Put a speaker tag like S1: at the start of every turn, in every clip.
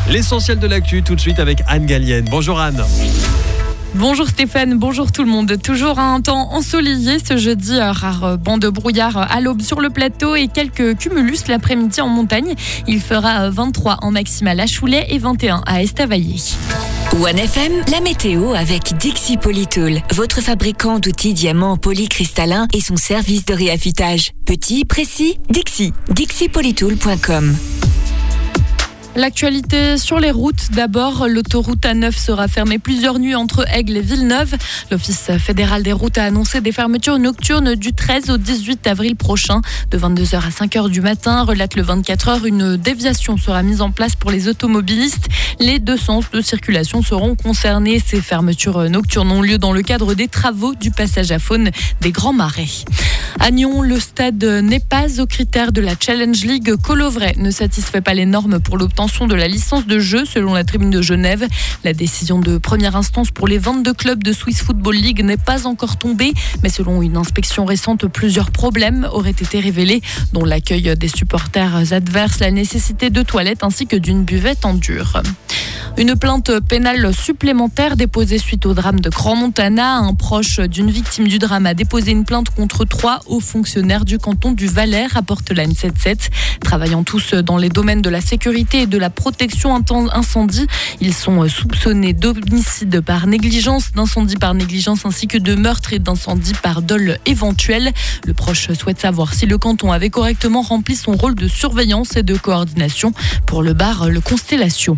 S1: L'essentiel de l'actu tout de suite avec Anne Gallienne. Bonjour Anne.
S2: Bonjour Stéphane, bonjour tout le monde. Toujours un temps ensoleillé ce jeudi, rare banc de brouillard à l'aube sur le plateau et quelques cumulus l'après-midi en montagne. Il fera 23 en maximale à Choulais et 21 à Estavayer.
S3: OneFM, la météo avec Dixi Polytool, votre fabricant d'outils diamants polycristallins et son service de réaffûtage. Petit, précis, Dixi. DixiPolytool.com.
S2: L'actualité sur les routes. D'abord, l'autoroute A9 sera fermée plusieurs nuits entre Aigle et Villeneuve. L'Office fédéral des routes a annoncé des fermetures nocturnes du 13 au 18 avril prochain, de 22h à 5h du matin. Relate le 24h, une déviation sera mise en place pour les automobilistes. Les deux sens de circulation seront concernés. Ces fermetures nocturnes ont lieu dans le cadre des travaux du passage à faune des Grands Marais. À Nyon, le stade n'est pas aux critères de la Challenge League. Colovray ne satisfait pas les normes pour l'obtention de la licence de jeu selon la Tribune de Genève. La décision de première instance pour les 22 clubs de Swiss Football League n'est pas encore tombée, mais selon une inspection récente, plusieurs problèmes auraient été révélés, dont l'accueil des supporters adverses, la nécessité de toilettes ainsi que d'une buvette en dur. Une plainte pénale supplémentaire déposée suite au drame de Grand Montana. Un proche d'une victime du drame a déposé une plainte contre 3 hauts fonctionnaires du canton du Valais, rapporte la N77. Travaillant tous dans les domaines de la sécurité et de la protection incendie, ils sont soupçonnés d'homicide par négligence, d'incendie par négligence ainsi que de meurtre et d'incendie par dol éventuel. Le proche souhaite savoir si le canton avait correctement rempli son rôle de surveillance et de coordination pour le bar Le Constellation.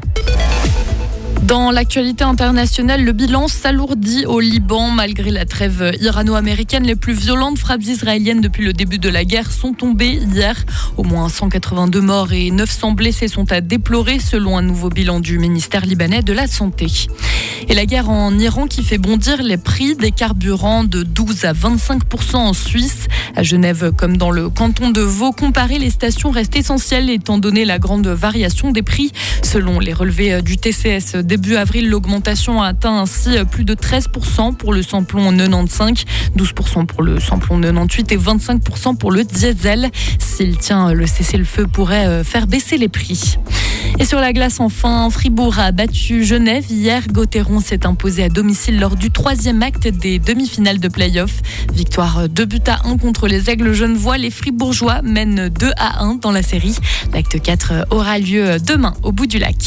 S2: Dans l'actualité internationale, le bilan s'alourdit au Liban. Malgré la trêve irano-américaine, les plus violentes frappes israéliennes depuis le début de la guerre sont tombées hier. Au moins 182 morts et 900 blessés sont à déplorer selon un nouveau bilan du ministère libanais de la Santé. Et la guerre en Iran qui fait bondir les prix des carburants de 12 à 25% en Suisse. À Genève comme dans le canton de Vaud, comparer les stations reste essentiel étant donné la grande variation des prix. Selon les relevés du TCS, début avril, l'augmentation a atteint ainsi plus de 13% pour le samplon 95, 12% pour le samplon 98 et 25% pour le diesel. S'il tient, le cessez-le-feu pourrait faire baisser les prix. Et sur la glace, enfin, Fribourg a battu Genève. Hier, Gauthieron s'est imposé à domicile lors du 3e acte des demi-finales de play-off. Victoire 2-1 contre les Aigles genevois. Les Fribourgeois mènent 2-1 dans la série. L'acte 4 aura lieu demain au bout du lac.